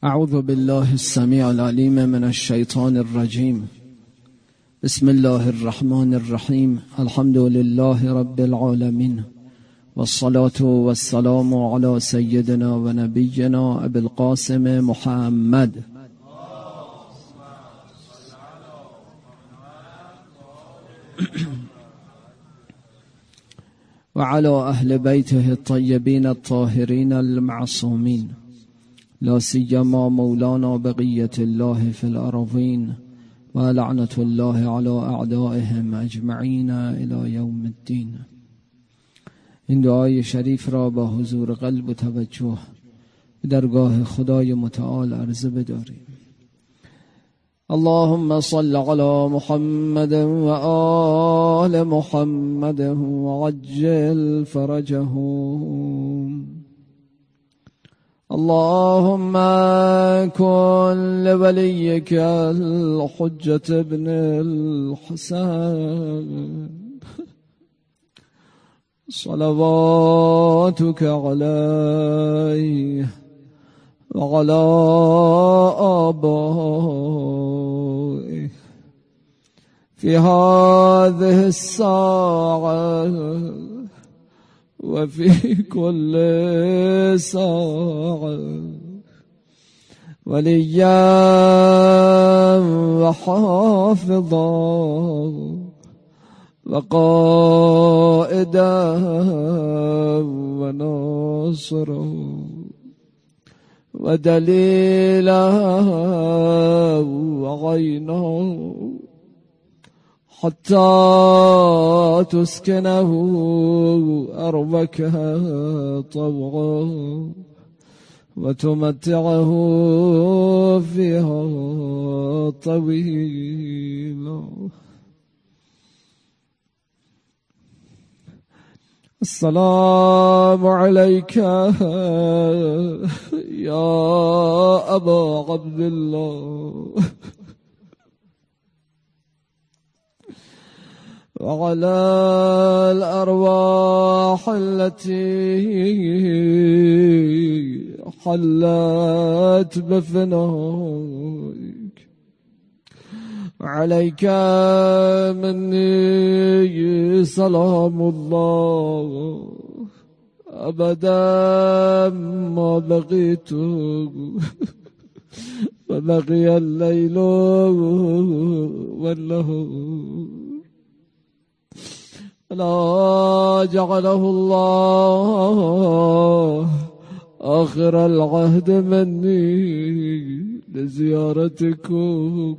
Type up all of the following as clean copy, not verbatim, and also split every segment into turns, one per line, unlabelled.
اعوذ بالله السمیع العلیم من الشیطان الرجیم. بسم الله الرحمن الرحیم. الحمد لله رب العالمین والصلاة والسلام على سیدنا و نبینا ابی القاسم محمد و على اهل بیته الطیبین الطاهرین المعصومین، لا سیما مولانا بقیة الله فی الارضین و لعنة الله علی اعدائهم اجمعین الی یوم الدین. این دعای شریف را با حضور قلب و توجه به درگاه خدای متعال عرضه بداریم. اللهم صل على محمد و آل محمد و عجل فرجهم. اللهم كن لوليك الحجة ابن الحسن صلواتك عليه وعلى آبائه في هذه الساعة وفي كل ساعة، وليا وحافظا وقائدا وناصرا ودليلا وعينا، حتى تسكنه أرضك طوعا وتمتعه فيها طويلا. السلام عليك يا أبا عبد الله وعلى الأرواح التي حلت بفنائك، عليك مني سلام الله أبدا ما بقيت وبقي الليل والنهار، لا جعله الله آخر العهد مني لزيارتكم.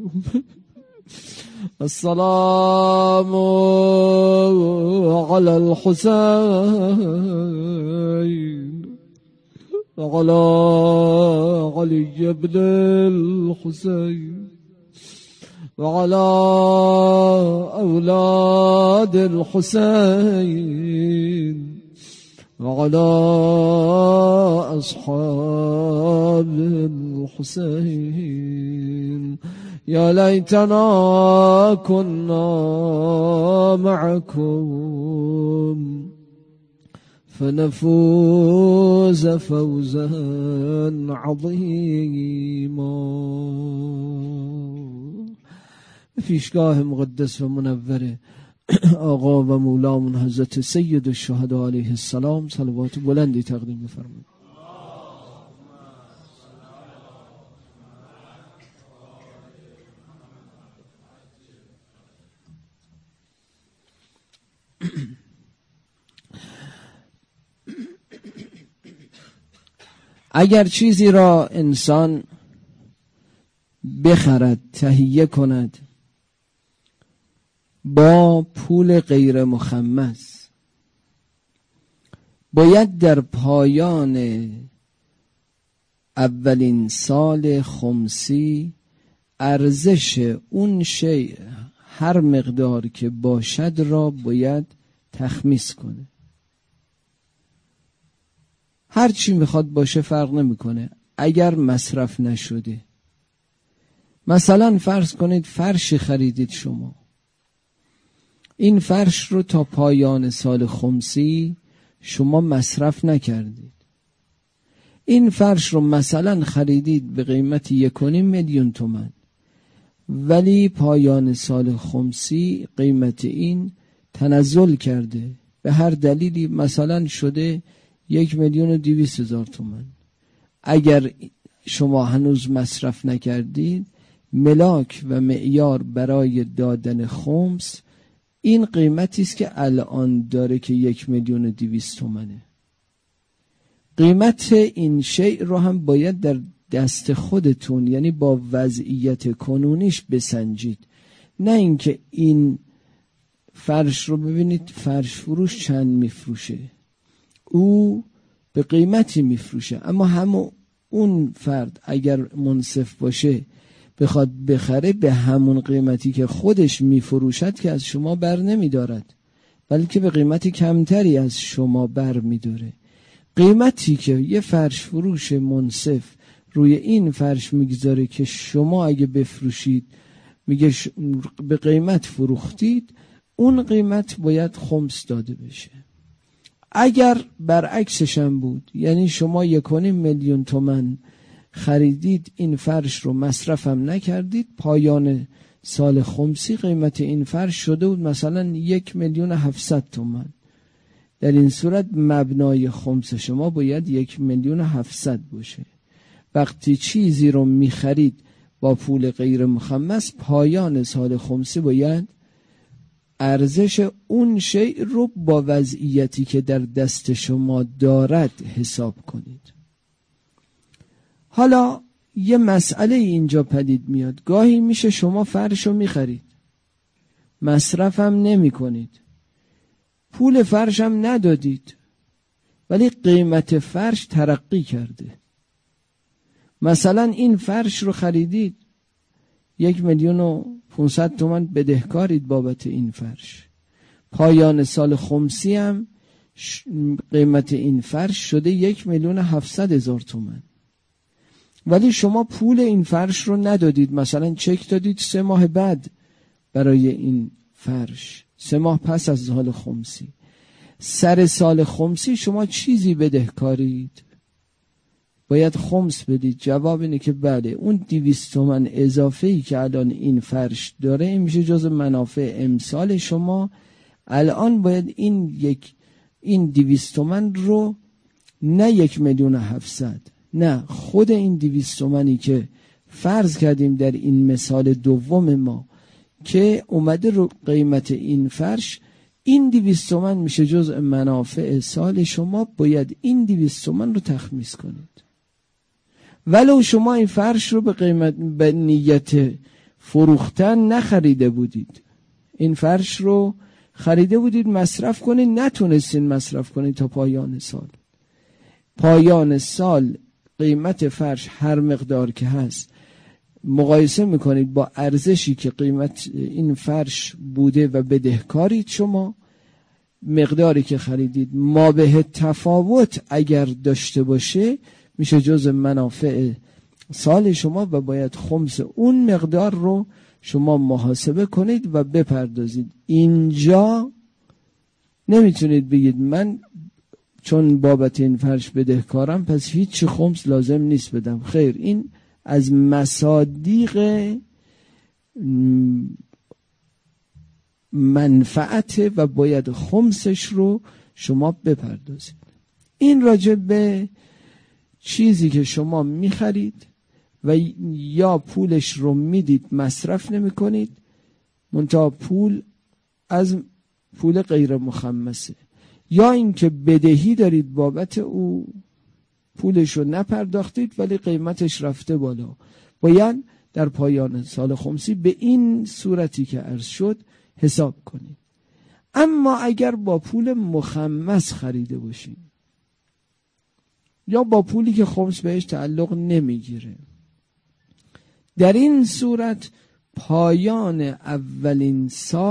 السلام على الحسين وعلى علي بن الحسين وعلى أولاد الحسين وعلى أصحاب الحسين. يا ليتنا كنا معكم فنفوز فوزا عظيما. پیشگاه مقدس و منور آقا و مولامون حضرت سید الشهدا علیه السلام صلوات بلندی تقدیم بفرمایید. اگر چیزی را انسان بخرد، تهیه کند با پول غیر مخمس، باید در پایان اولین سال خمسی ارزش اون شیء هر مقدار که باشد را باید تخمیس کنه. هر چی میخواد باشه فرق نمیکنه اگر مصرف نشده. مثلا فرض کنید فرشی خریدید شما، این فرش رو تا پایان سال خمسی شما مصرف نکردید، این فرش رو مثلا خریدید به قیمت 1.5 میلیون تومان، ولی پایان سال خمسی قیمت این تنزل کرده به هر دلیلی، مثلا شده 1,200,000 تومان. اگر شما هنوز مصرف نکردید، ملاک و معیار برای دادن خمس این قیمتی است که الان داره که 1,200,000 تومانه. قیمت این شیء رو هم باید در دست خودتون، یعنی با وضعیت کنونیش بسنجید، نه اینکه این فرش رو ببینید فرش فروش چند میفروشه، او به قیمتی میفروشه، اما همون اون فرد اگر منصف باشه بخواد بخره به همون قیمتی که خودش میفروشد که از شما بر نمیدارد، بلکه به قیمتی کمتری از شما بر میداره. قیمتی که یه فرش فروش منصف روی این فرش میگذاره که شما اگه بفروشید میگه به قیمت فروختید، اون قیمت باید خمس داده بشه. اگر برعکسش هم بود، یعنی شما 1.5 میلیون تومان خریدید این فرش رو مصرف هم نکردید، پایان سال خمسی قیمت این فرش شده بود مثلا 1,700,000 تومان، در این صورت مبنای خمس شما باید 1,700,000 باشه. وقتی چیزی رو میخرید با پول غیر مخمس، پایان سال خمسی باید ارزش اون شیء رو با وضعیتی که در دست شما دارد حساب کنید. حالا یه مسئله اینجا پدید میاد، گاهی میشه شما فرش رو میخرید، مصرف هم نمی کنید، پول فرش هم ندادید، ولی قیمت فرش ترقی کرده. مثلا این فرش رو خریدید 1,500,000 تومان بدهکارید بابت این فرش، پایان سال خمسی هم قیمت این فرش شده 1,700,000 تومان، ولی شما پول این فرش رو ندادید، مثلا چک دادید 3 ماه بعد برای این فرش، 3 ماه پس از سال خمسی. سر سال خمسی شما چیزی بدهکارید، باید خمس بدید. جواب اینه که بله، اون 200 تومان اضافه‌ای که الان این فرش داره این میشه جز منافع امسال شما. الان باید این 200 تومان رو نه 1,700,000، نه خود این 200 تومانی که فرض کردیم در این مثال دوم ما که اومده رو قیمت این فرش، این 200 تومان میشه جزء منافع سال شما، باید این 200 تومان رو تخمیس کنید. ولو شما این فرش رو به نیت فروختن نخریده بودید، این فرش رو خریده بودید مصرف کنید، نتونستین مصرف کنید تا پایان سال قیمت فرش هر مقدار که هست مقایسه میکنید با ارزشی که قیمت این فرش بوده و بدهکارید شما، مقداری که خریدید ما به تفاوت اگر داشته باشه میشه جز منافع سال شما و باید خمس اون مقدار رو شما محاسبه کنید و بپردازید. اینجا نمیتونید بگید من چون بابت این فرش بدهکارم پس هیچ خمس لازم نیست بدم. خیر، این از مصادیق منفعت و باید خمسش رو شما بپردازید. این راجع به چیزی که شما میخرید و یا پولش رو میدید مصرف نمی کنید، منتها پول از پول غیر مخمسه، یا اینکه بدهی دارید بابت او پولش رو نپرداختید ولی قیمتش رفته بالا، باید در پایان سال خمسی به این صورتی که عرض شد حساب کنید. اما اگر با پول مخمس خریده باشید یا با پولی که خمس بهش تعلق نمیگیره، در این صورت پایان اولین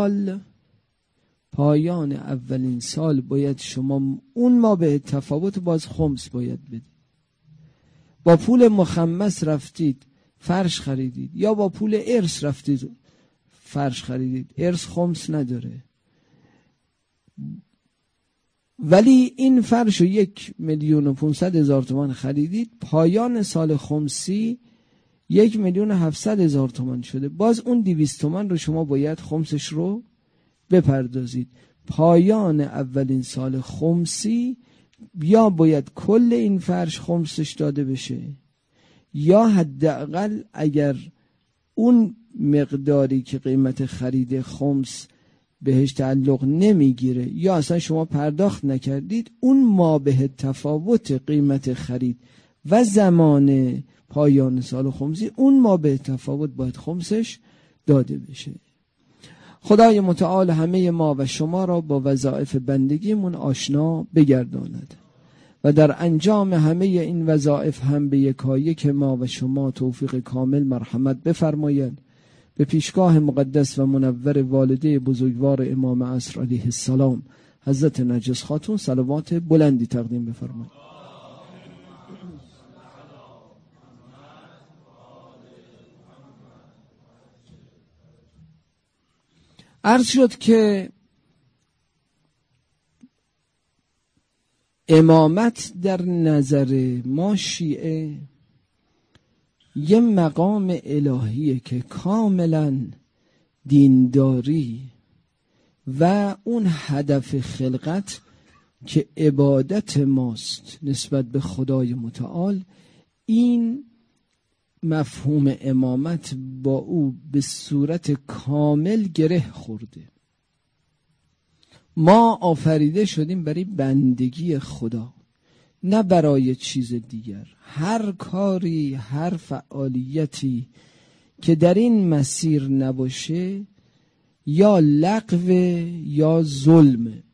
سال باید شما اون ما به تفاوت باز خمس باید بدید. با پول مخمس رفتید فرش خریدید یا با پول ارث رفتید فرش خریدید، ارث خمس نداره، ولی این فرش رو 1,500,000 تومان خریدید، پایان سال خمسی 1,700,000 تومان شده، باز اون 200 تومان رو شما باید خمسش رو بپردازید. پایان اولین سال خمسی یا باید کل این فرش خمسش داده بشه، یا حداقل اگر اون مقداری که قیمت خرید خمس بهش تعلق نمیگیره یا اصلا شما پرداخت نکردید، اون مابه تفاوت قیمت خرید و زمان پایان سال خمسی، اون مابه تفاوت باید خمسش داده بشه. خدای متعال همه ما و شما را با وظایف بندگیمون آشنا بگرداند و در انجام همه این وظایف هم به یکایک ما و شما توفیق کامل مرحمت بفرماید. به پیشگاه مقدس و منور والده بزرگوار امام عصر علیه السلام حضرت نرگس خاتون صلوات بلندی تقدیم بفرمایید. عرض شد که امامت در نظر ما شیعه یه مقام الهیه که کاملا دینداری و اون هدف خلقت که عبادت ماست نسبت به خدای متعال، این مفهوم امامت با او به صورت کامل گره خورده. ما آفریده شدیم برای بندگی خدا، نه برای چیز دیگر. هر کاری، هر فعالیتی که در این مسیر نباشه یا لغو یا ظلمه.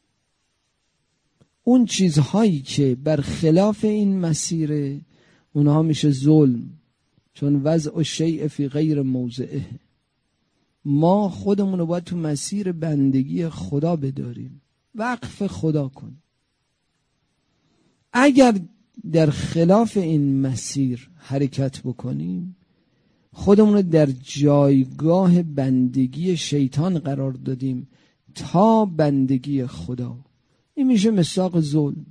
اون چیزهایی که بر خلاف این مسیره اونها میشه ظلم، چون وضع الشیء فی غیر موضعه. ما خودمون رو باید تو مسیر بندگی خدا بداریم، وقف خدا کنیم. اگر در خلاف این مسیر حرکت بکنیم، خودمون رو در جایگاه بندگی شیطان قرار دادیم تا بندگی خدا. این میشه مصداق ظلم.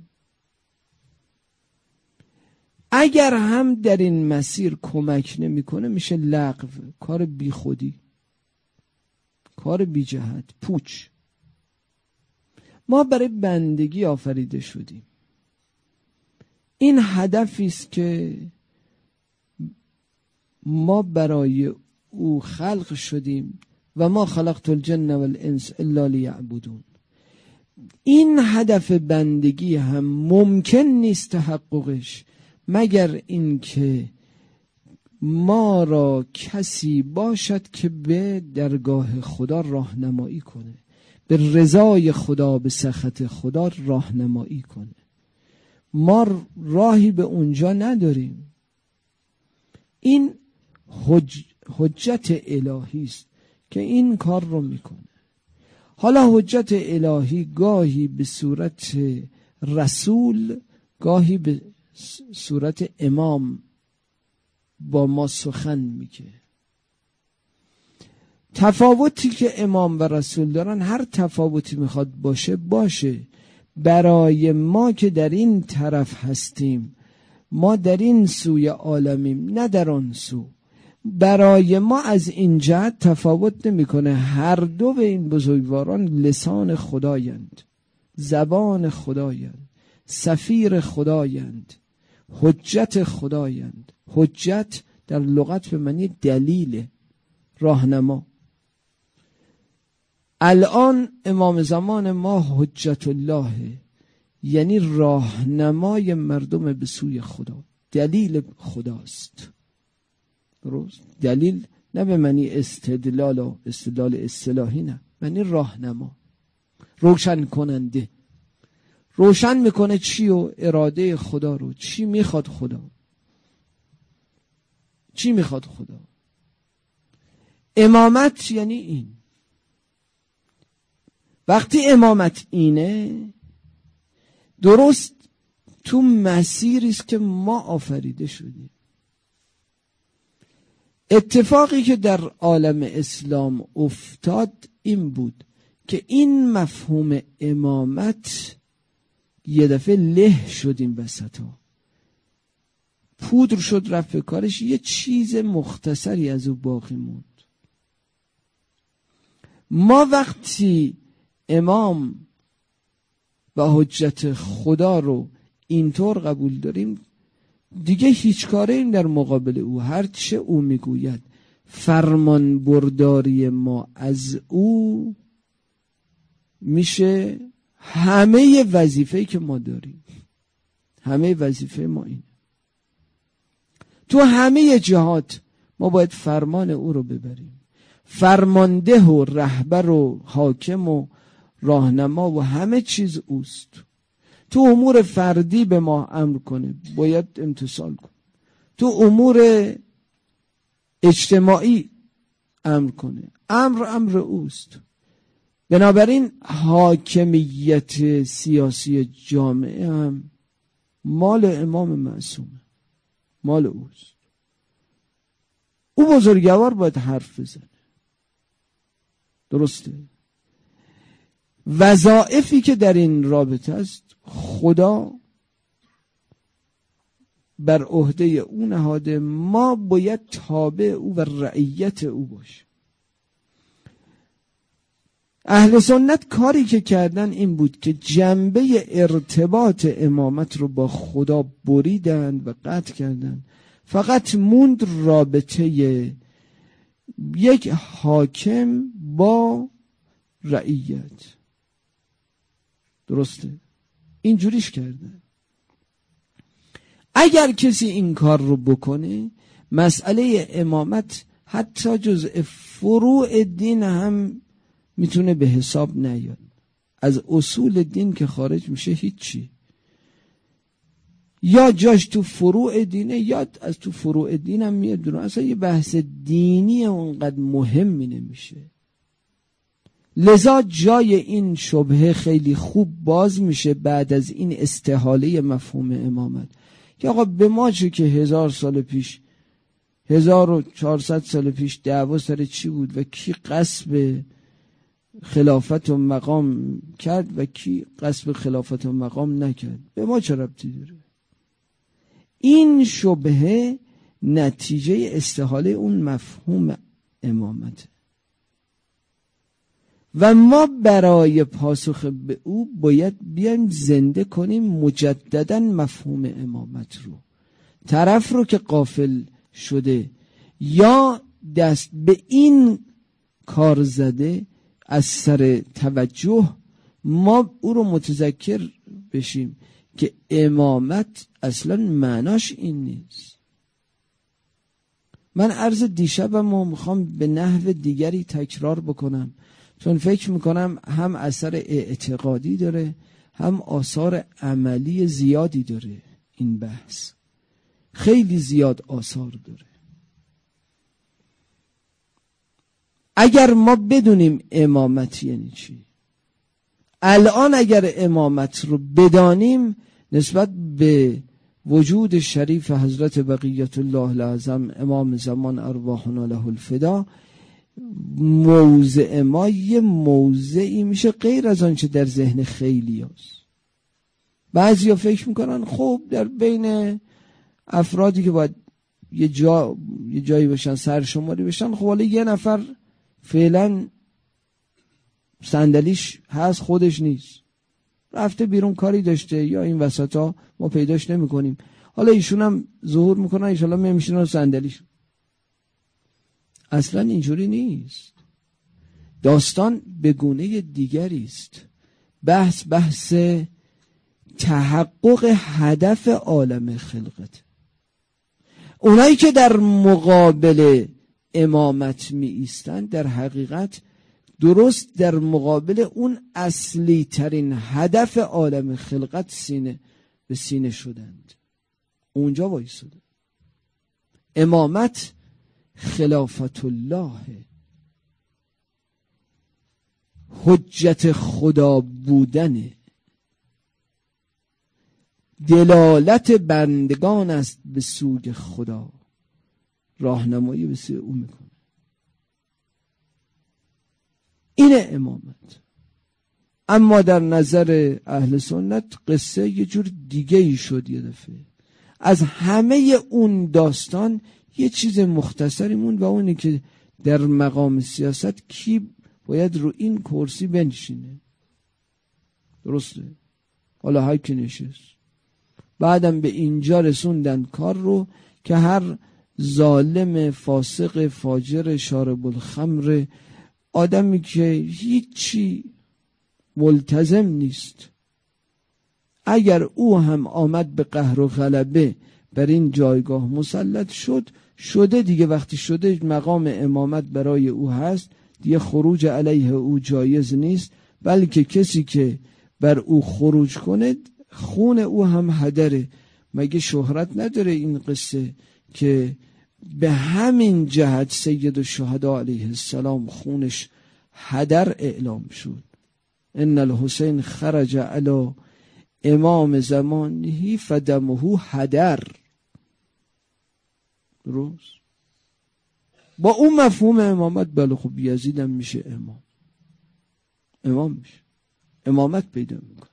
اگر هم در این مسیر کمک نمیکنه میشه لغو، کار بی خودی، کار بی جهت، پوچ. ما برای بندگی آفریده شدیم. این هدفی است که ما برای او خلق شدیم و ما خلقت الجن والانس الا لیعبدون. این هدف بندگی هم ممکن نیست تحققش مگر اینکه ما را کسی باشد که به درگاه خدا راهنمایی کنه، به رضای خدا، به سخط خدا راهنمایی کنه. ما راهی به اونجا نداریم. این حجت الهی است که این کار رو میکنه. حالا حجت الهی گاهی به صورت رسول، گاهی به صورت امام با ما سخن میگه. تفاوتی که امام و رسول دارن، هر تفاوتی میخواد باشه. برای ما که در این طرف هستیم، ما در این سوی عالمیم نه در آن سو، برای ما از این جهت تفاوت نمیکنه. هر دو به این بزرگواران لسان خدایند، زبان خدایند، سفیر خدایند، حجت خدایند. حجت در لغت به معنی دلیل، راهنما. الان امام زمان ما حجت الله، یعنی راهنمای مردم به سوی خدا، دلیل خداست. درست؟ دلیل نه به معنی استدلال و استدلال اصطلاحی، نه، معنی راهنما، روشن کننده. روشن میکنه چی و اراده خدا رو، چی میخواد خدا، چی میخواد خدا. امامت یعنی این. وقتی امامت اینه، درست تو مسیری است که ما آفریده شدیم. اتفاقی که در عالم اسلام افتاد این بود که این مفهوم امامت یه دفعه له شدیم وسطا، پودر شد رفت به کارش، یه چیز مختصری از او باقی موند. ما وقتی امام و حجت خدا رو اینطور قبول داریم، دیگه هیچ کاره این در مقابل او، هر چه او میگوید فرمان برداری ما از او میشه همه وظیفه‌ای که ما داریم. همه وظیفه ما اینه. تو همه جهات ما باید فرمان او رو ببریم. فرمانده و رهبر و حاکم و راهنما و همه چیز اوست. تو امور فردی به ما امر کنه باید امتثال کن، تو امور اجتماعی امر کنه امر اوست. بنابراین حاکمیت سیاسی جامعه هم مال امام معصومه، مال اوست. او بزرگوار باید حرف بزنه، درسته؟ وظایفی که در این رابطه است خدا بر عهده او نهاده، ما باید تابع او و رعیت او باشیم. اهل سنت کاری که کردن این بود که جنبه ارتباط امامت رو با خدا بریدند و قطع کردند. فقط موند رابطه یک حاکم با رعیت، درسته؟ اینجوریش کردن. اگر کسی این کار رو بکنه، مسئله امامت حتی جزء فروع دین هم میتونه به حساب نیاد. از اصول دین که خارج میشه هیچی، یا جاش تو فروع دینه یا از تو فروع دین هم میاد دونه. اصلا یه بحث دینی اونقدر مهمی نمیشه. لذا جای این شبهه خیلی خوب باز میشه بعد از این استحاله مفهوم امامت که آقا به ما چه که 1000 سال پیش 1400 سال پیش دعوا سر چی بود و کی غصب خلافت و مقام کرد و کی غصب خلافت و مقام نکرد، به ما چه ربطی داره؟ این شبهه نتیجه استحاله اون مفهوم امامته و ما برای پاسخ به او باید بیایم زنده کنیم مجددا مفهوم امامت رو. طرف رو که غافل شده یا دست به این کار زده از سر توجه، ما او رو متذکر بشیم که امامت اصلا معناش این نیست. من عرض دیشبم میخوام به نحو دیگری تکرار بکنم، چون فکر میکنم هم اثر اعتقادی داره هم آثار عملی زیادی داره. این بحث خیلی زیاد آثار داره. اگر ما بدونیم امامت یعنی چی، الان اگر امامت رو بدانیم نسبت به وجود شریف حضرت بقیت الله الاعظم امام زمان ارواحنا له الفدا، موضع ما یه موضعی میشه غیر از آنچه در ذهن خیلی هست. بعضی ها فکر میکنن خب در بین افرادی که باید یه جایی بشن سرشماری بشن، خب حالا یه نفر فعلا صندلیش هست خودش نیست، رفته بیرون کاری داشته یا این وسطا ما پیداش نمی کنیم، حالا ایشون هم ظهور میکنن ایشالا میمیشن رو صندلیش. اصلا اینجوری نیست. داستان به گونه دیگری است. بحث تحقق هدف عالم خلقت. اونایی که در مقابل امامت می ایستند در حقیقت درست در مقابل اون اصلی ترین هدف عالم خلقت سینه به سینه شدند، اونجا وایسادند. امامت خلافت الله، حجت خدا بودن، دلالت بندگان است به سوی خدا، راهنمایی به سوی او میکنه. این امامت. اما در نظر اهل سنت قصه یه جور دیگه ای شد. یه دفعه از همه اون داستان یه چیز مختصری مون و اونی که در مقام سیاست کی باید رو این کرسی بنشینه. درسته؟ حالا هر کی نشست. بعدم به اینجا رسوندن کار رو که هر ظالم فاسق فاجر شارب الخمر، آدمی که هیچی ملتزم نیست، اگر او هم آمد به قهر و غلبه بر این جایگاه مسلط شده دیگه. وقتی شده مقام امامت برای او هست دیگه، خروج علیه او جایز نیست، بلکه کسی که بر او خروج کنه خون او هم هدره. مگه شهرت نداره این قصه که به همین جهت سید الشهدا علیه السلام خونش هدر اعلام شد؟ ان الحسین خرج علی امام زمانه فدمه هدر. درست؟ با اون مفهوم امامت بله خب یزید هم میشه امام میشه، امامت پیدا میکنه.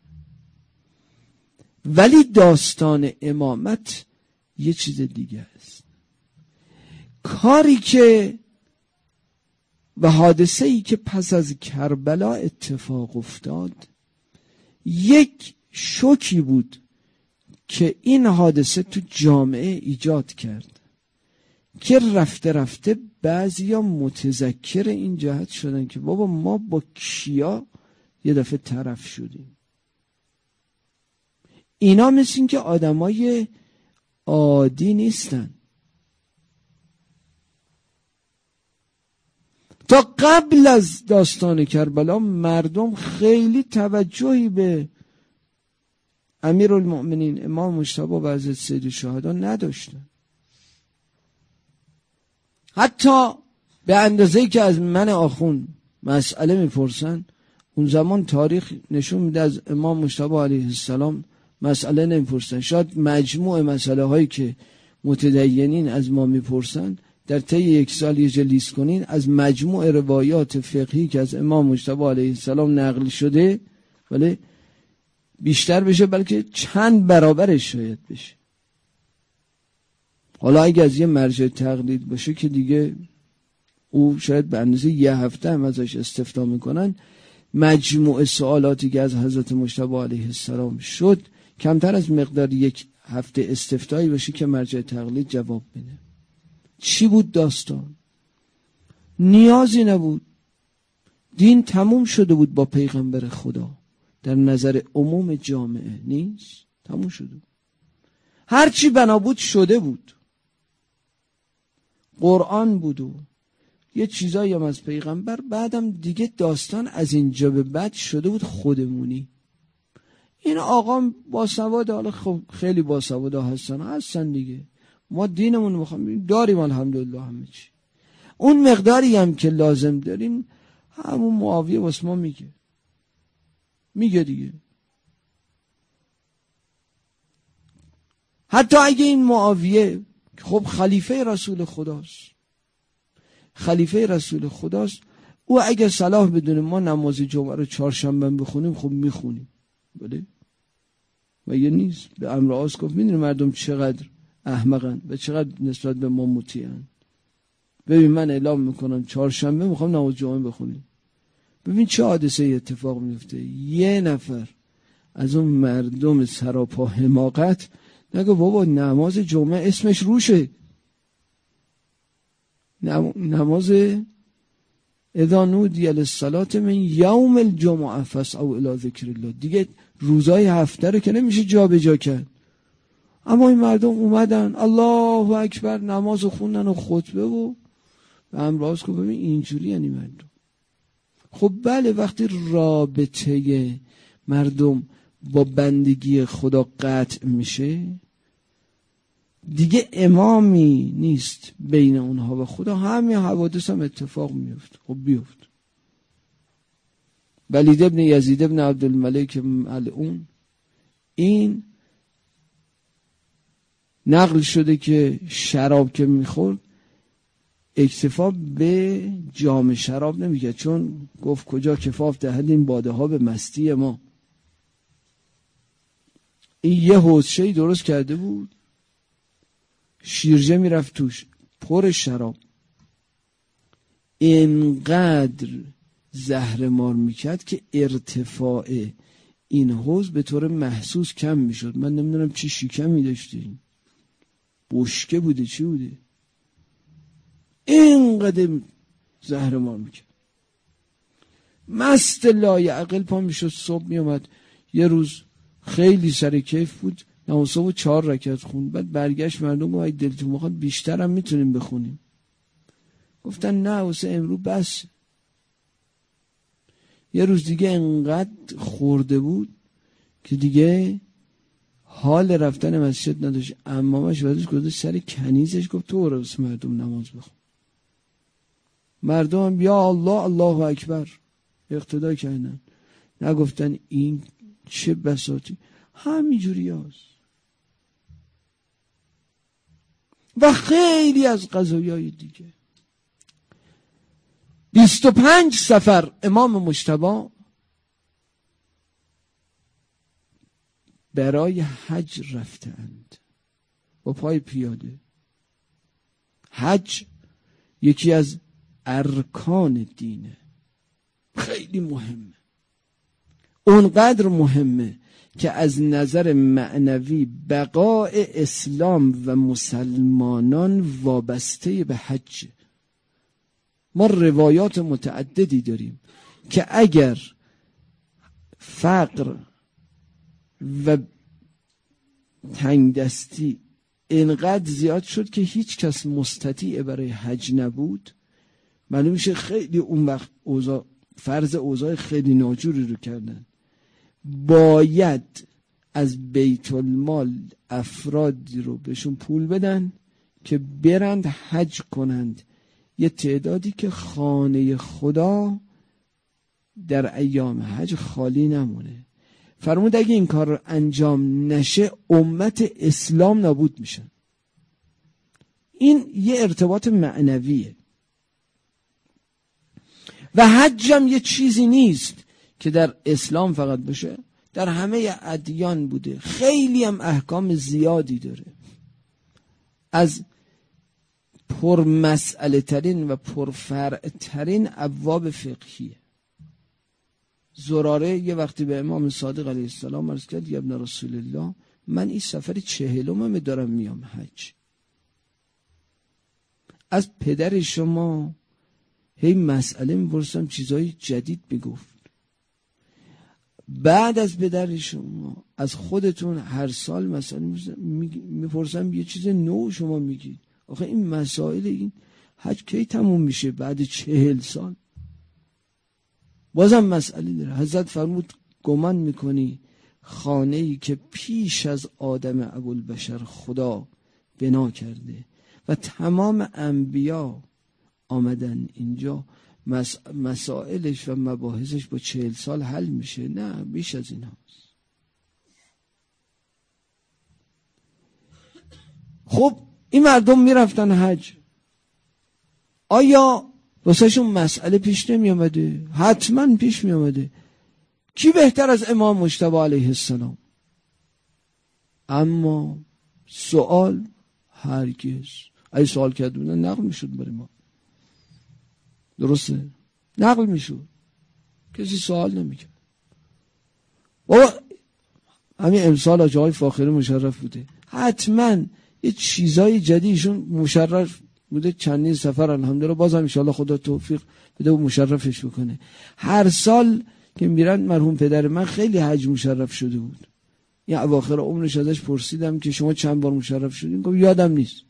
ولی داستان امامت یه چیز دیگه است. کاری که و حادثه‌ای که پس از کربلا اتفاق افتاد یک شوکی بود که این حادثه تو جامعه ایجاد کرد که رفته رفته بعضیا متذکر این جهت شدن که بابا ما با کیا یه دفعه طرف شدیم. اینا مثل این که آدمای عادی نیستن. تا قبل از داستان کربلا مردم خیلی توجهی به امیرالمؤمنین امام مجتبی و حضرت سید الشهدا نداشتن. حتی به اندازه‌ای که از من آخون مسئله میپرسن، اون زمان تاریخ نشون میده از امام مجتبی علیه السلام مسئله نمیپرسن. شاید مجموع مسئله هایی که متدینین از ما میپرسن در طی یک سال یه جلیس کنین، از مجموع روایات فقهی که از امام مجتبی علیه السلام نقل شده ولی بیشتر بشه، بلکه چند برابرش شاید بشه. حالا اگه از یه مرجع تقلید باشه که دیگه او شاید به اندازه یه هفته هم ازش استفتا میکنن، مجموع سوالاتی که از حضرت مجتبی علیه السلام شد کمتر از مقدار یک هفته استفتایی باشه که مرجع تقلید جواب بده. چی بود داستان؟ نیازی نبود، دین تموم شده بود با پیغمبر خدا. در نظر عموم جامعه نیست، تموم شده. هرچی بنا بود شده بود. قرآن بود و یه چیزایی هم از پیغمبر، بعدم دیگه داستان از اینجا به بعد شده بود خودمونی. این آقا باسواد، حالا خب خیلی باسواد هستن دیگه، ما دینمون میخوام داریم الحمدلله همه چی. اون مقداری هم که لازم داریم همون معاویه واسه ما میگه دیگه. حتی اگه این معاویه خب خلیفه رسول خداست، او اگه صلاح بدونه ما نماز جمعه رو چهارشنبه بخونیم خب میخونیم، بله؟ و یه نیست. به امر آز گفت میدونی مردم چقدر احمقن و چقدر نسبت به ما مطیعن. ببین من اعلام میکنم چهارشنبه میخوام نماز جمعه بخونیم. ببین چه حادثه اتفاق میفته. یه نفر از اون مردم سراپا حماقت نگه بابا نماز جمعه اسمش روشه، نماز اذا نودی للصلاة من یوم الجمعه فاسعوا الی ذکر الله، دیگه روزای هفته رو که نمیشه جا به جا کرد. اما این مردم اومدن الله اکبر نماز خوندن و خطبه و امراض کو. ببین اینجوری یعنی مردم. خب بله، وقتی رابطه مردم با بندگی خدا قطع میشه دیگه امامی نیست بین اونها و خدا، همین حوادث هم اتفاق میفته. خب بیفت. ولید ابن یزید ابن عبدالملک ملعون، این نقل شده که شراب که میخورد اکتفا به جام شراب نمیکرد، چون گفت کجا کفاف دهد این باده ها به مستی ما. این یه حوضچه‌ای درست کرده بود، شیرجه میرفت توش پر شراب، اینقدر زهرمار میکرد که ارتفاع این حوض به طور محسوس کم میشد. من نمیدونم چی شیکمی داشته، بشکه بوده چی بوده، اینقدر زهرمار میکرد. مست لایعقل پا میشد، صبح میومد. یه روز خیلی سر کیف بود، نماز صبح 4 رکعت خوند. بعد برگشت، مردم گفت دلتون میخواد بیشتر هم میتونیم بخونیم. گفتن نه واسه امروز بس. یه روز دیگه انقدر خورده بود که دیگه حال رفتن مسجد نداشت. امامش بعدش گذاشت سر کنیزش، گفت تو برو واسه مردم نماز بخون. مردم هم یا الله الله اکبر اقتدا کردن، نگفتن این چه بساطی. همینجوری هست. و خیلی از قضایای دیگه. 25 سفر امام مجتبی برای حج رفتند با پای پیاده. حج یکی از ارکان دینه، خیلی مهمه. اونقدر مهمه که از نظر معنوی بقای اسلام و مسلمانان وابسته به حج. ما روایات متعددی داریم که اگر فقر و تنگدستی اینقدر زیاد شد که هیچ کس مستطیع برای حج نبود، معلوم میشه خیلی اون وقت فرض اوضاع خیلی ناجوری رو کردن. باید از بیت المال افرادی رو بهشون پول بدن که برند حج کنند. یه تعدادی که خانه خدا در ایام حج خالی نمونه. فرمود اگه این کار رو انجام نشه امت اسلام نابود میشن. این یه ارتباط معنویه. و حج هم یه چیزی نیست که در اسلام فقط باشه، در همه ادیان بوده. خیلی هم احکام زیادی داره. از پرمسئله ترین و پرفرع ترین ابواب فقهیه. زراره یه وقتی به امام صادق علیه السلام عرض کرد یا ابن رسول الله، من این سفر 40 دارم میام حج. از پدر شما هی مسئله میپرسم، چیزای جدید میگفت. بعد از پدر شما از خودتون هر سال مثلا میپرسم یه چیز نو شما میگید. آخه این مسائل این حج کی تموم میشه؟ بعد 40 سال بازم مسئله داره. حضرت فرمود گمان میکنی خانه‌ای که پیش از آدم ابوالبشر خدا بنا کرده و تمام انبیا آمدن اینجا مسائلش و مباحثش با 40 سال حل میشه؟ نه، بیش از این هست. خب این مردم میرفتن حج، آیا واسه شون مسئله پیش نمی آمده؟ حتما پیش می آمده. کی بهتر از امام مجتبی علیه السلام؟ اما سوال هرگز. اگه سوال کرده بودن نقل می شد برای ما، درسته؟ نقل می شد، کسی سوال نمی کرد. بابا همین امسال آجای فاخری مشرف بوده، حتما یه چیزای جدیدشون مشرف بوده. چندین سفر الحمدلله، بازم انشاءالله خدا توفیق بده و مشرفش بکنه. هر سال که میرن، مرحوم پدر من خیلی حج مشرف شده بود. یه اواخر عمرش ازش پرسیدم که شما چند بار مشرف شدین؟ گفت یادم نیست.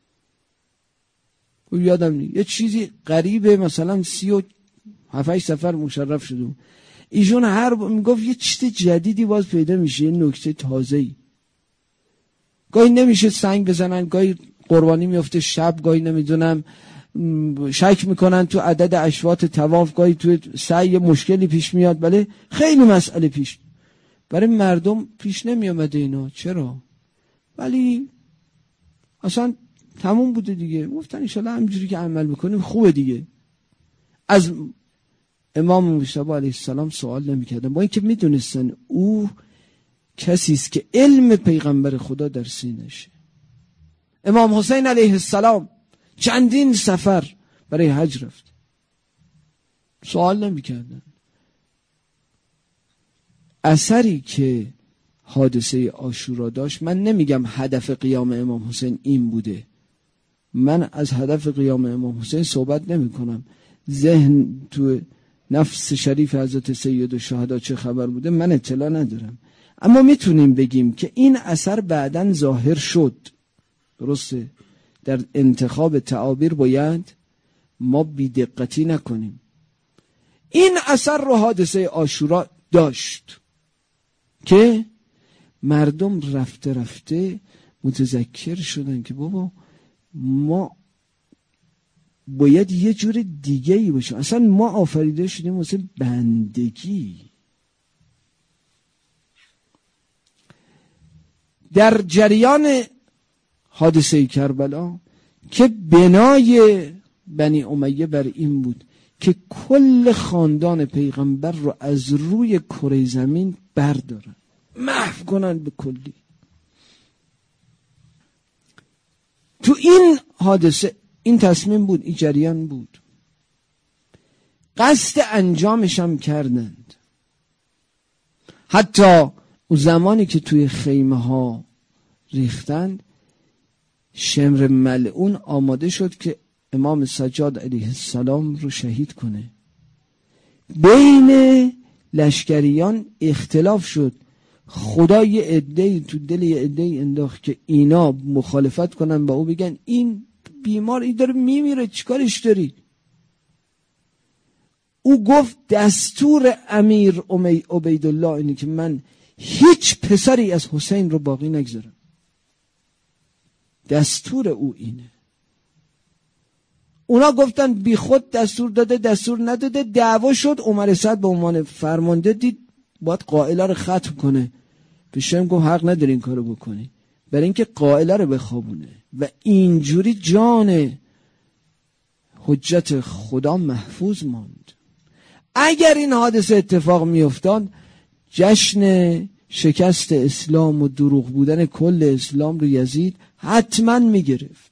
یه چیزی قریبه مثلا 37 سفر مشرف شده بود. ایشون هر بار میگفت یه چیز جدیدی باز پیدا میشه، یه نکته تازه‌ای. گاهی نمیشه سنگ بزنن، گاهی قربانی میفته شب، گاهی نمیدونم شک میکنن تو عدد اشواط طواف، گاهی تو سعی مشکلی پیش میاد. بله خیلی مسئله پیش برای مردم پیش نمی آمده اینا. چرا؟ ولی اصلا تموم بوده دیگه. گفتن انشالله همینجوری که عمل بکنیم خوبه دیگه. از امام مجتبی علیه السلام سوال نمی‌کردن، با اینکه میدونستن او کسی است که علم پیغمبر خدا در سینه‌شه. امام حسین علیه السلام چندین سفر برای حج رفت، سوال نمی‌کردن. اثری که حادثه عاشورا داشت، من نمیگم هدف قیام امام حسین این بوده، من از هدف قیام امام حسین صحبت نمی کنم، ذهن تو نفس شریف حضرت سید الشهدا چه خبر بوده من اطلاع ندارم، اما میتونیم بگیم که این اثر بعداً ظاهر شد. درسته در انتخاب تعابیر باید ما بی‌دقتی نکنیم. این اثر رو حادثه عاشورا داشت که مردم رفته رفته متذکر شدن که بابا ما باید یه جور دیگه ای باشیم، اصلا ما آفریده شدیم واسه بندگی. در جریان حادثه کربلا که بنای بنی امیه بر این بود که کل خاندان پیغمبر رو از روی کره زمین بردارن، محو کنن به کلی. تو این حادثه این تصمیم بود، این جریان بود، قصد انجامش هم کردند. حتی اون زمانی که توی خیمه ها ریختند، شمر ملعون آماده شد که امام سجاد علیه السلام رو شهید کنه. بین لشکریان اختلاف شد، خدا یه عده‌ای تو دل یه عده‌ای انداخت که اینا مخالفت کنن با او، بگن این بیمار این داره میمیره چیکارش داری؟ او گفت دستور امیر عبیدالله اینه که من هیچ پسری از حسین رو باقی نگذارم، دستور او اینه. اونا گفتن بی خود دستور داده دستور نداده، دعوا شد. عمر سعد به عنوان فرمانده دید باید قائله رو ختم کنه، پیشم گفت حق نداری این کارو بکنی، برای اینکه قائله رو بخوابونه و اینجوری جان حجت خدا محفوظ ماند. اگر این حادثه اتفاق می افتاد، جشن شکست اسلام و دروغ بودن کل اسلام رو یزید حتما می گرفت.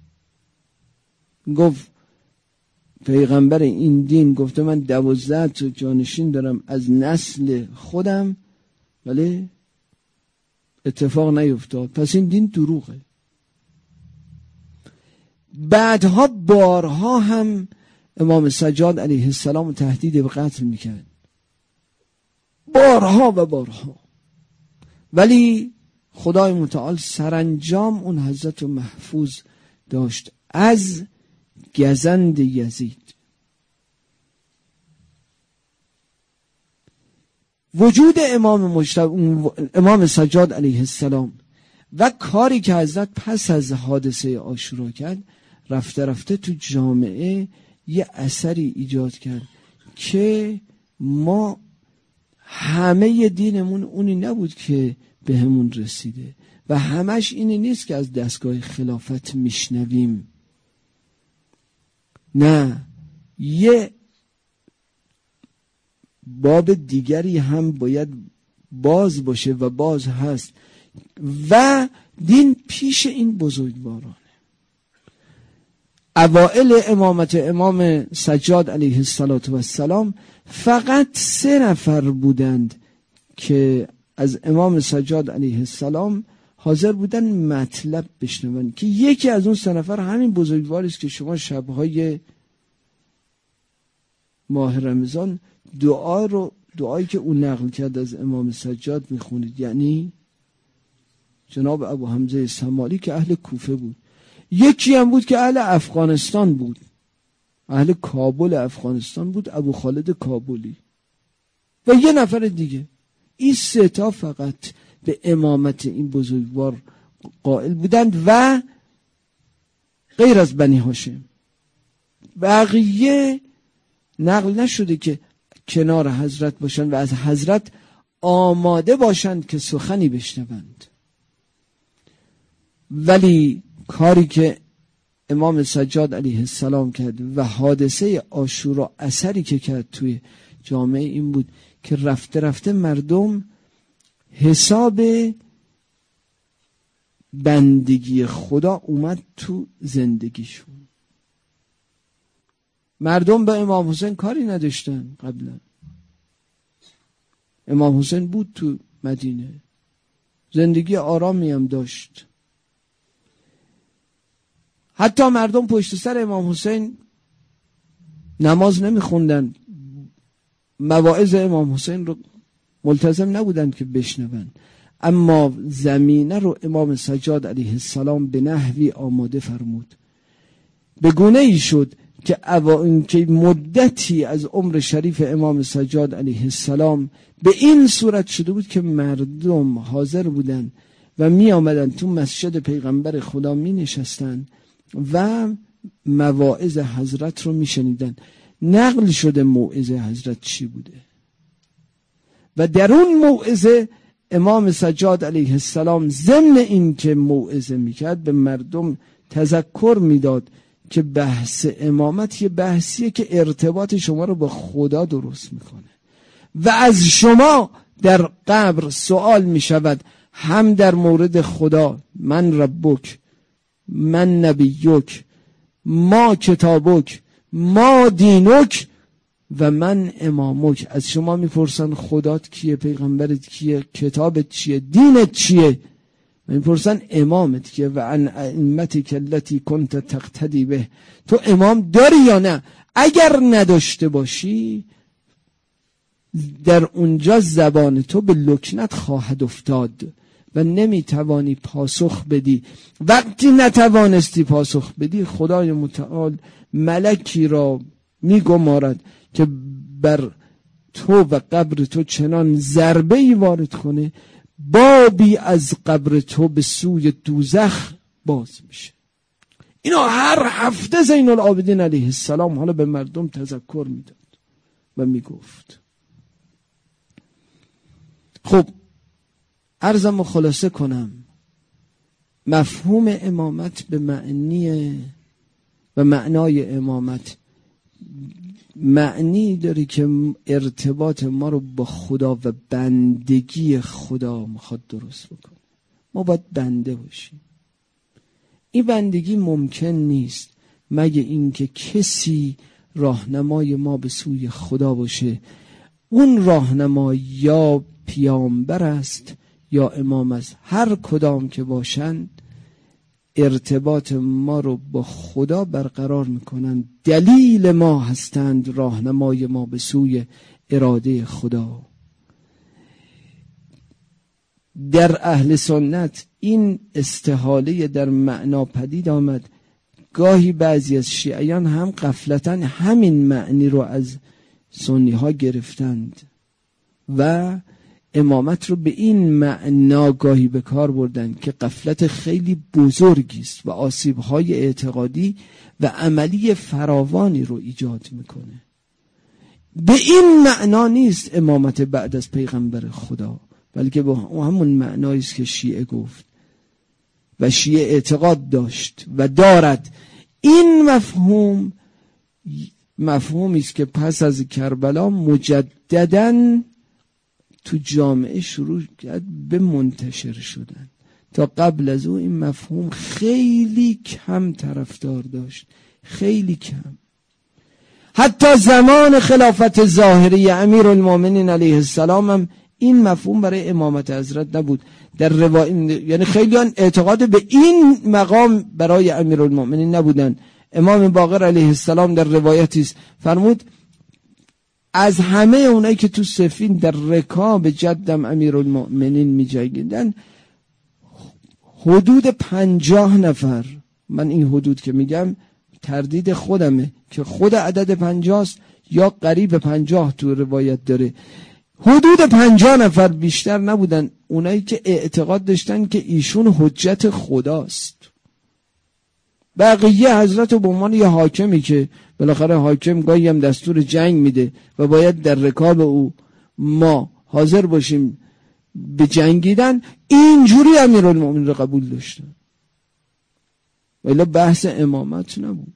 گفت پیغمبر این دین گفته من 12 تا جانشین دارم از نسل خودم، ولی اتفاق نیفتاد، پس این دین دروغه. بعدها بارها هم امام سجاد علیه السلام تهدید به قتل میکرد، بارها و بارها، ولی خدای متعال سرانجام اون حضرت رو محفوظ داشت از گزند یزید. وجود امام سجاد علیه السلام و کاری که حضرت پس از حادثه عاشورا کرد، رفته رفته تو جامعه یه اثری ایجاد کرد که ما همه دینمون اونی نبود که به همون رسیده و همش اینی نیست که از دستگاه خلافت میشنویم. نه، یه باب دیگری هم باید باز باشه و باز هست و دین پیش این بزرگوارانه. اوائل امامت امام سجاد علیه السلام فقط 3 نفر بودند که از امام سجاد علیه السلام حاضر بودن مطلب بشنون، که یکی از اون 3 نفر همین بزرگواری است که شما شبهای ماه رمضان دعایی که اون نقل کرد از امام سجاد میخونید، یعنی جناب ابو حمزه سمالی که اهل کوفه بود. یکی هم بود که اهل افغانستان بود، اهل کابل افغانستان بود، ابو خالد کابلی، و 1 نفر دیگه. این 3 تا فقط به امامت این بزرگوار قائل بودند و غیر از بنی هاشم بقیه نقل نشده که کنار حضرت باشند و از حضرت آماده باشند که سخنی بشنوند. ولی کاری که امام سجاد علیه السلام کرد و حادثه عاشورا اثری که کرد توی جامعه این بود که رفته رفته مردم حساب بندگی خدا اومد تو زندگیشون. مردم به امام حسین کاری نداشتن قبلا. امام حسین بود تو مدینه، زندگی آرامی هم داشت. حتی مردم پشت سر امام حسین نماز نمیخوندن، مواعظ امام حسین رو ملتزم نبودن که بشنون، اما زمینه رو امام سجاد علیه السلام به نحوی آماده فرمود، به گونه ای شد که مدتی از عمر شریف امام سجاد علیه السلام به این صورت شده بود که مردم حاضر بودن و می آمدن تو مسجد پیغمبر خدا می نشستن و مواعظ حضرت رو می شنیدن. نقل شده موعظه حضرت چی بوده و در اون موعظه امام سجاد علیه السلام ضمن این که موعظه میکرد به مردم تذکر میداد که بحث امامت یه بحثیه که ارتباط شما رو با خدا درست میکنه و از شما در قبر سوال میشود، هم در مورد خدا، من ربک، من نبیک، ما کتابک، ما دینک و من امامک. از شما میپرسن خدات کیه، پیغمبرت کیه، کتابت چیه، دینت چیه. میپرسن امامت کیه و عن ائمتک التی کنت تقتدی به. تو امام داری یا نه؟ اگر نداشته باشی در اونجا زبان تو به لکنت خواهد افتاد و نمیتوانی پاسخ بدی. وقتی نتوانستی پاسخ بدی خدای متعال ملکی را میگمارد که بر تو و قبر تو چنان ضربه‌ای وارد کنه بابی از قبر تو به سوی دوزخ باز میشه. اینا هر هفته زین العابدین علیه السلام حالا به مردم تذکر میداد و میگفت. خب عرضم رو خلاصه کنم، مفهوم امامت به معنی و معنای امامت معنی داره که ارتباط ما رو با خدا و بندگی خدا میخواد درست بکنه. ما باید بنده باشیم. این بندگی ممکن نیست مگه اینکه کسی راهنمای ما به سوی خدا باشه. اون راهنما یا پیامبر است یا امام است، هر کدام که باشند ارتباط ما رو با خدا برقرار میکنن، دلیل ما هستند، راهنمای ما به سوی اراده خدا. در اهل سنت این استحاله در معنا پدید آمد. گاهی بعضی از شیعیان هم غفلتاً همین معنی رو از سنی ها گرفتند و امامت رو به این معنا گاهی به کار بردن که غفلت خیلی بزرگی است و آسیب‌های اعتقادی و عملی فراوانی رو ایجاد میکنه. به این معنا نیست امامت بعد از پیغمبر خدا، بلکه به همون معنایی است که شیعه گفت و شیعه اعتقاد داشت و دارد. این مفهومی است که پس از کربلا مجدداً تو جامعه شروع کرد به منتشر شدن. تا قبل از او این مفهوم خیلی کم طرفدار داشت، خیلی کم. حتی زمان خلافت ظاهری امیرالمومنین علیه السلام هم این مفهوم برای امامت حضرت نبود. در یعنی خیلی اعتقاد به این مقام برای امیرالمومنین نبودن. امام باقر علیه السلام در روایتی است فرمود از همه اونایی که تو سفین در رکاب جدم امیرالمؤمنین می جنگیدن حدود 50 نفر، من این حدود که میگم تردید خودمه که خود عدد 50 است یا قریب 50 تو روایت داره، حدود 50 نفر بیشتر نبودن اونایی که اعتقاد داشتن که ایشون حجت خداست. بقیه حضرت به عنوان یه حاکمی که بالاخره حاکم گاهی هم دستور جنگ میده و باید در رکاب او ما حاضر باشیم به جنگیدن، اینجوری امیرالمومنین رو قبول داشتن ولی بحث امامت نبود.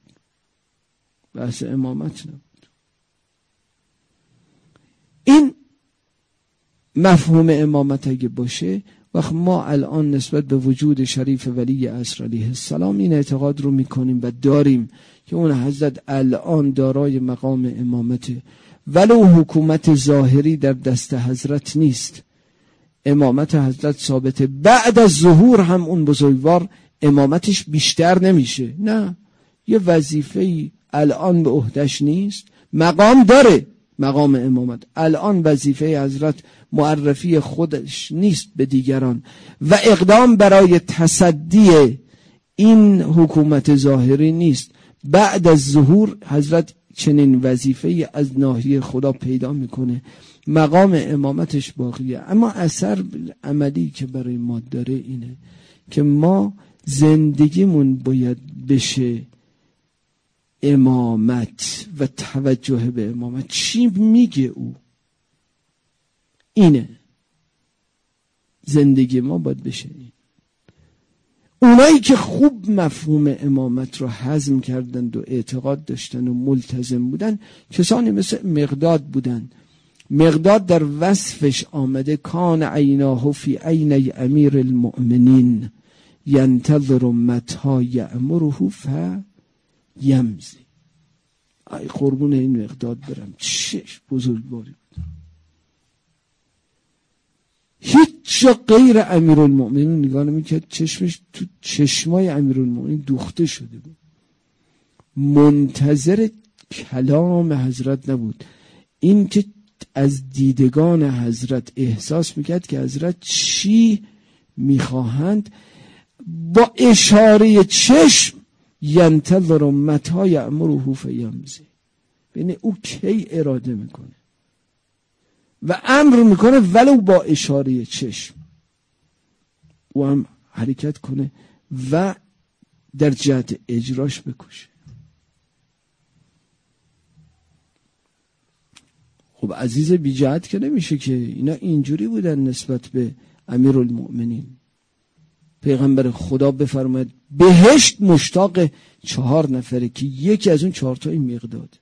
این مفهوم امامت اگه باشه، وقت ما الان نسبت به وجود شریف ولی عصر علیه السلام این اعتقاد رو میکنیم و داریم که اون حضرت الان دارای مقام امامته، ولو حکومت ظاهری در دست حضرت نیست. امامت حضرت ثابته، بعد از ظهور هم اون بزرگوار امامتش بیشتر نمیشه. نه، یه وظیفه‌ای الان به عهده‌اش نیست، مقام داره، مقام امامت. الان وظیفه حضرت معرفی خودش نیست به دیگران و اقدام برای تصدی این حکومت ظاهری نیست. بعد از ظهور حضرت چنین وظیفه‌ای از ناحیه خدا پیدا میکنه، مقام امامتش باقیه. اما اثر عملی که برای ما داره اینه که ما زندگیمون باید بشه امامت و توجه به امامت. چی میگه او؟ اینه زندگی ما باید بشه این. اونایی که خوب مفهوم امامت رو هضم کردند و اعتقاد داشتن و ملتزم بودن، کسانی مثل مقداد بودن. مقداد در وصفش آمده کان عیناه فی عینی امیر المؤمنین ینتظر متی یأمره فیمضی. ای قربون این مقداد برم، چش بزرگواری بود. هیچ جا غیر امیرالمؤمنین نگاه نمی‌کرد، چشمش تو چشمای امیرالمؤمنین دوخته شده بود. منتظر کلام حضرت نبود. این که از دیدگان حضرت احساس میکرد که حضرت چی میخواهند، با اشاره چشم ینتظر متی یأمره فیمضی، یعنی او کی اراده میکنه و امر میکنه ولو با اشاره چشم او هم حرکت کنه و در جهت اجراش بکشه. خب عزیز بی جهت که نمیشه که اینا اینجوری بودن نسبت به امیرالمؤمنین. پیغمبر خدا بفرماید بهشت مشتاق 4 نفره که یکی از اون 4 تا این مقداد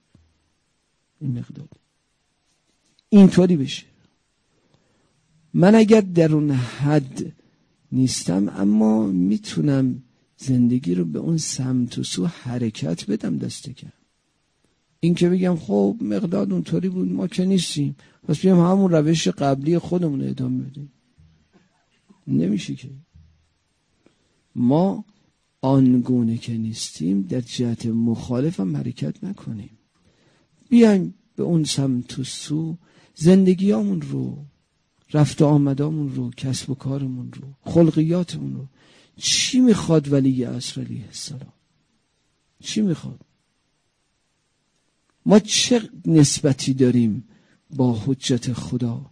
اینطوری بشه. من اگر در اون حد نیستم اما میتونم زندگی رو به اون سمت و سو حرکت بدم دست کم. این که بگم خب مقداد اونطوری بود ما که نیستیم پس بیام همون روش قبلی خودمون ادامه بدیم، نمیشه که. ما آنگونه که نیستیم در جهت مخالف هم حرکت نکنیم، بیایم به اون سمت و سو زندگیامون رو، رفت و آمدامون رو، کسب و کارمون رو، خلقیاتمون رو. چی میخواد ولی عصر علیه السلام؟ چی میخواد؟ ما چه نسبتی داریم با حجت خدا؟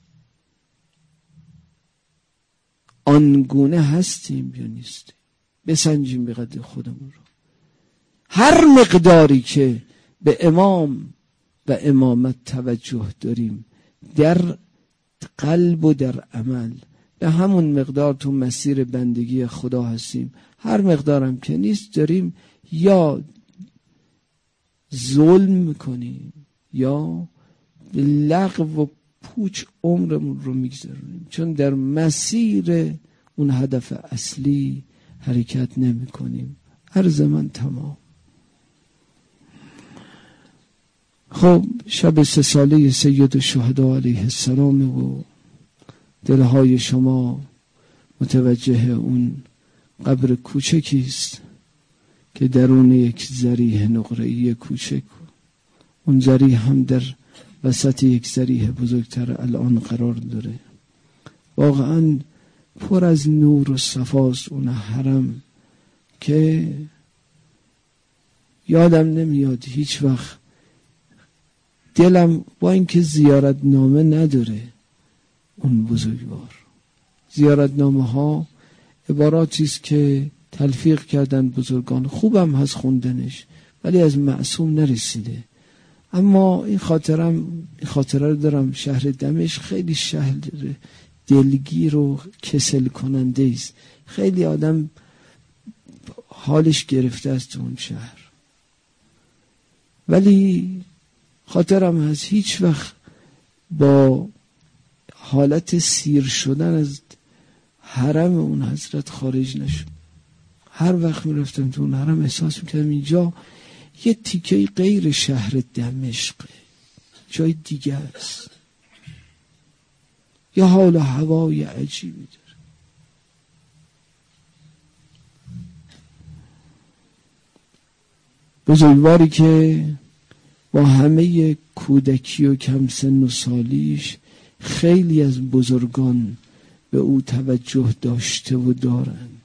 آنگونه هستیم یا نیستیم؟ بسنجیم به قدر خودمون رو. هر مقداری که به امام و امامت توجه داریم در قلب و در عمل، به همون مقدار تو مسیر بندگی خدا هستیم. هر مقدارم که نیست داریم یا ظلم میکنیم یا به لغو و پوچ عمرمون رو میگذرونیم، چون در مسیر اون هدف اصلی حرکت نمی کنیم. عرض من تمام. خب شب 3 ساله سید الشهدا علیه السلام و دلهای شما متوجه اون قبر کوچکیست که درون یک ذریح نقره‌ای کوچک، اون ذریح هم در وسط یک ذریح بزرگتر الان قرار داره. واقعا پر از نور و صفاست اون حرم که یادم نمیاد هیچ وقت دلم با اینکه زیارت نامه نداره اون بزرگوار. زیارت نامه ها عباراتی است که تلفیق کردن بزرگان، خوبم هست خوندنش ولی از معصوم نرسیده. اما این خاطره رو دارم. شهر دمشق خیلی شهر دلگیر و کسل کننده است. خیلی آدم حالش گرفته است تو اون شهر. ولی خاطرم هست هیچ وقت با حالت سیر شدن از حرم اون حضرت خارج نشد. هر وقت میرفتم تو اون حرم احساس میکردم اینجا یه تیکه غیر شهر دمشقه، جای دیگه است، یه حال و هوای عجیبی داره. بزرگواری که با همه کودکی و کم سن و سالیش خیلی از بزرگان به او توجه داشته و دارند.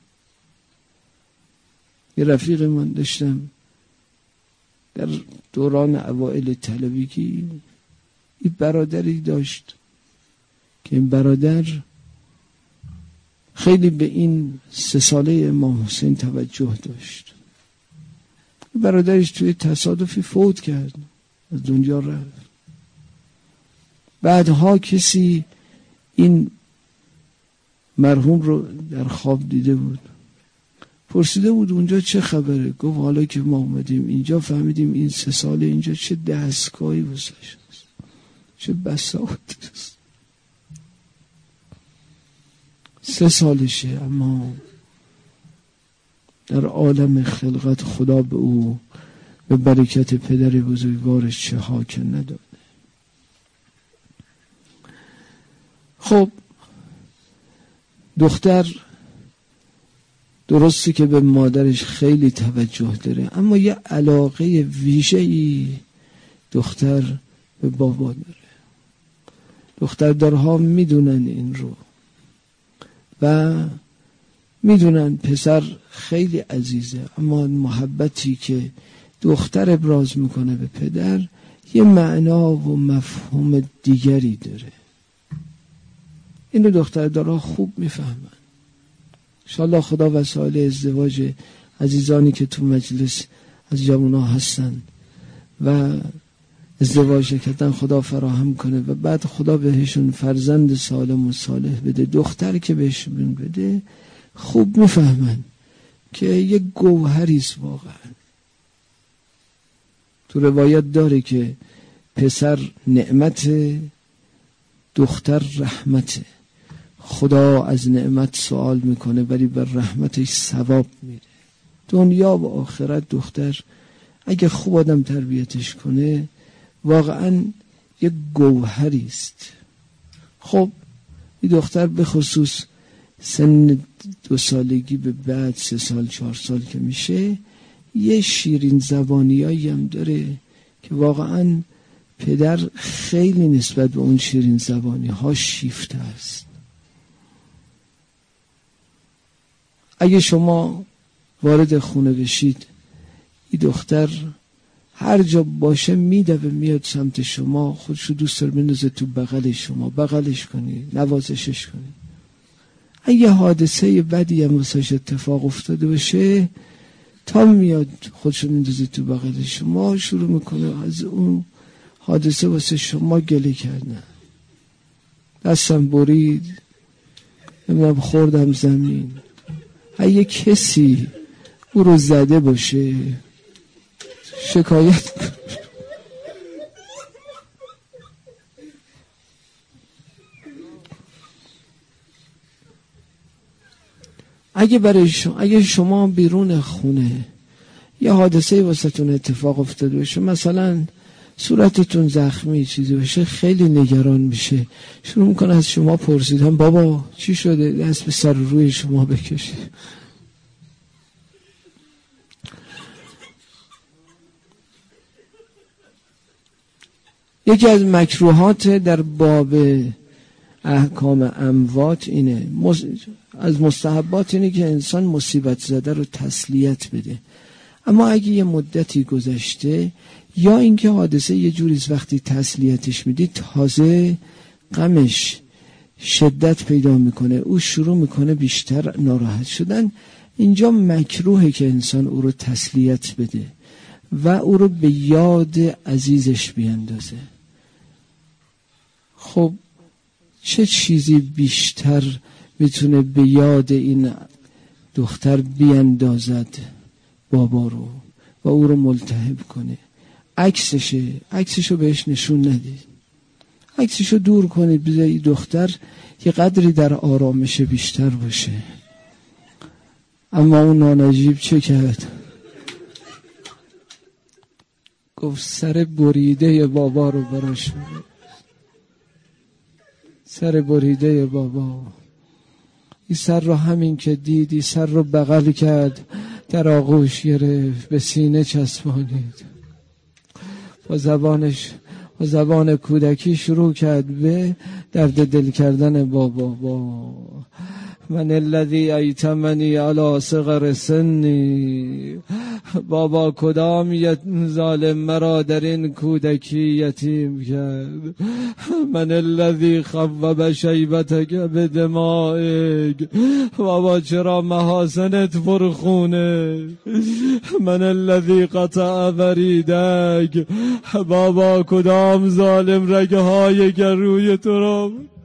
یه رفیق من داشتم در دوران اوائل طلبگی، این برادری داشت که این برادر خیلی به این 3 ساله امام حسین توجه داشت. برادرش توی تصادفی فوت کرد، از دنیا رفت. بعدها کسی این مرحوم رو در خواب دیده بود، پرسیده بود اونجا چه خبره؟ گفت حالا که ما اومدیم اینجا فهمیدیم این 3 ساله اینجا چه دستگاهی واسش است، چه بساطی است. 3 سالشه اما در عالم خلقت خدا به او به برکت پدر بزرگوارش چه حاکم نداده. خب دختر درسته که به مادرش خیلی توجه داره، اما یه علاقه ویژه‌ای دختر به بابا داره. دختردارها میدونن این رو و میدونن پسر خیلی عزیزه، اما محبتی که دختر ابراز میکنه به پدر یه معنا و مفهوم دیگری داره. اینو دختردارها خوب میفهمن. انشاءالله خدا وسایل ازدواج عزیزانی که تو مجلس از جوونا هستن و ازدواج کردن خدا فراهم کنه و بعد خدا بهشون فرزند سالم و صالح بده. دختر که بهشون بده خوب میفهمن که یک گوهریست واقعا. تو روایت داره که پسر نعمت، دختر رحمته. خدا از نعمت سوال میکنه ولی بر رحمتش ثواب میره. دنیا و آخرت دختر اگه خوب آدم تربیتش کنه واقعا یک گوهریست. خب این دختر به خصوص سن 2 سالگی به بعد 3 سال 4 سال که میشه یه شیرین زبانیایی هم داره که واقعا پدر خیلی نسبت به اون شیرین زبانی ها شیفته است. اگه شما وارد خونه بشید این دختر هر جا باشه میدوه میاد سمت شما، خودشو دوست داره بندازه تو بغل شما، بغلش کنی، نوازشش کنی. اگه حادثه بدی هم واسش اتفاق افتاده باشه تا میاد خودشو میندازه تو بغل شما، شروع میکنه از اون حادثه واسه شما گله کردن. دستم برید، نمیدونم خوردم زمین. اگه کسی او رو زده باشه شکایت کن. اگه شما بیرون خونه یه حادثه واسهتون اتفاق افتاده باشه، مثلا صورتتون زخمی چیزی باشه، خیلی نگران میشه، شروع میکنه از شما پرسیدن بابا چی شده، دست به سر روی شما بکشه. یکی از مکروهات در باب احکام اموات اینه، از مستحبات اینه که انسان مصیبت زده رو تسلیت بده. اما اگه یه مدتی گذشته یا اینکه حادثه یه جوریست وقتی تسلیتش میدی تازه غمش شدت پیدا میکنه، او شروع میکنه بیشتر ناراحت شدن، اینجا مکروهه که انسان او رو تسلیت بده و او رو به یاد عزیزش بیندازه. خب چه چیزی بیشتر میتونه به یاد این دختر بیندازد بابا رو و او رو ملتهب کنه. عکسشو بهش نشون ندید، عکسشو دور کنید، بذارید دختر یه قدری در آرامش بیشتر باشه. اما اون نانجیب چه کرد؟ گفت سر بریده بابا رو براش ببر. سر بریده بابا. این سر رو همین که دیدی سر رو بغل کرد، در آغوش گرفت، به سینه چسبانید، با زبان کودکی شروع کرد به درد دل کردن بابا. من الذی ایتمنی علی صغر سنی. بابا کدام ظالم مرا در این کودکی یتیم کرد؟ من الذی خوب شیبتک بدمائک. بابا چرا محاسنت پرخونه؟ من الذی قطع وریدک. بابا کدام ظالم رگه های گروی تو را